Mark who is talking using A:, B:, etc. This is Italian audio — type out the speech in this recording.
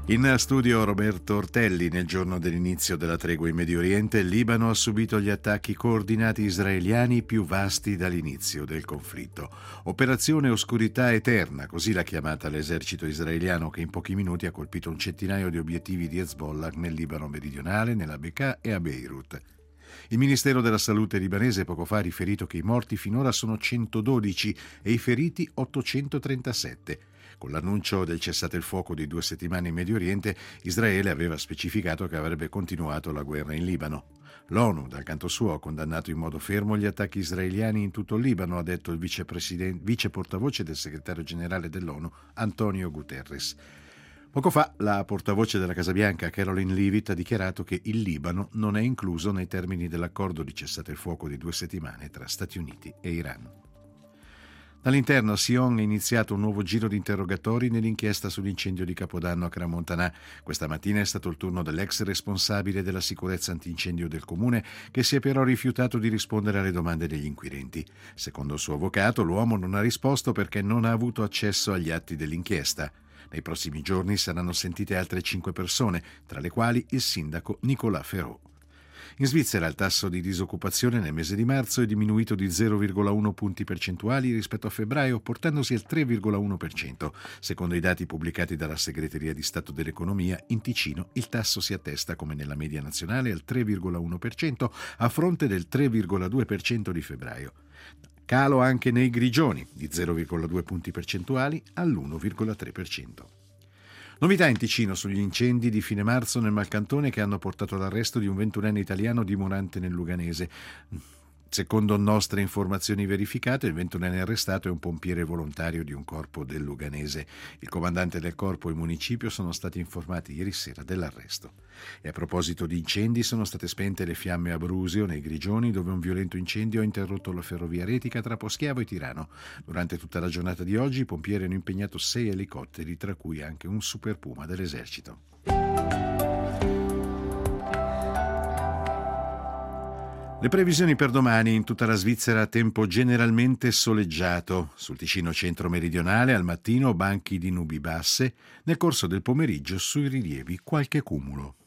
A: In studio Roberto Ortelli. Nel giorno dell'inizio della tregua in Medio Oriente, il Libano ha subito gli attacchi coordinati israeliani più vasti dall'inizio del conflitto. Operazione Oscurità Eterna, così l'ha chiamata l'esercito israeliano, che in pochi minuti ha colpito un centinaio di obiettivi di Hezbollah nel Libano meridionale, nella Bekaa e a Beirut. Il Ministero della Salute libanese poco fa ha riferito che i morti finora sono 112 e i feriti 837. Con l'annuncio del cessate il fuoco di 2 settimane in Medio Oriente, Israele aveva specificato che avrebbe continuato la guerra in Libano. L'ONU, dal canto suo, ha condannato in modo fermo gli attacchi israeliani in tutto il Libano, ha detto il vice portavoce del segretario generale dell'ONU, Antonio Guterres. Poco fa la portavoce della Casa Bianca, Caroline Leavitt, ha dichiarato che il Libano non è incluso nei termini dell'accordo di cessate il fuoco di 2 settimane tra Stati Uniti e Iran. Dall'interno a Sion è iniziato un nuovo giro di interrogatori nell'inchiesta sull'incendio di Capodanno a Crans-Montana. Questa mattina è stato il turno dell'ex responsabile della sicurezza antincendio del comune, che si è però rifiutato di rispondere alle domande degli inquirenti. Secondo il suo avvocato, l'uomo non ha risposto perché non ha avuto accesso agli atti dell'inchiesta. Nei prossimi giorni saranno sentite altre 5 persone, tra le quali il sindaco Nicolas Ferraud. In Svizzera il tasso di disoccupazione nel mese di marzo è diminuito di 0,1 punti percentuali rispetto a febbraio, portandosi al 3,1%. Secondo i dati pubblicati dalla Segreteria di Stato dell'Economia, in Ticino il tasso si attesta come nella media nazionale al 3,1% a fronte del 3,2% di febbraio. Calo anche nei Grigioni, di 0,2 punti percentuali all'1,3%. Novità in Ticino sugli incendi di fine marzo nel Malcantone che hanno portato all'arresto di un 21enne italiano dimorante nel Luganese. Secondo nostre informazioni verificate, il 21enne arrestato è un pompiere volontario di un corpo del Luganese. Il comandante del corpo e il municipio sono stati informati ieri sera dell'arresto. E a proposito di incendi, sono state spente le fiamme a Brusio, nei Grigioni, dove un violento incendio ha interrotto la ferrovia retica tra Poschiavo e Tirano. Durante tutta la giornata di oggi i pompieri hanno impegnato 6 elicotteri, tra cui anche un Super Puma dell'esercito. Le previsioni per domani: in tutta la Svizzera tempo generalmente soleggiato, sul Ticino centro-meridionale al mattino banchi di nubi basse, nel corso del pomeriggio sui rilievi qualche cumulo.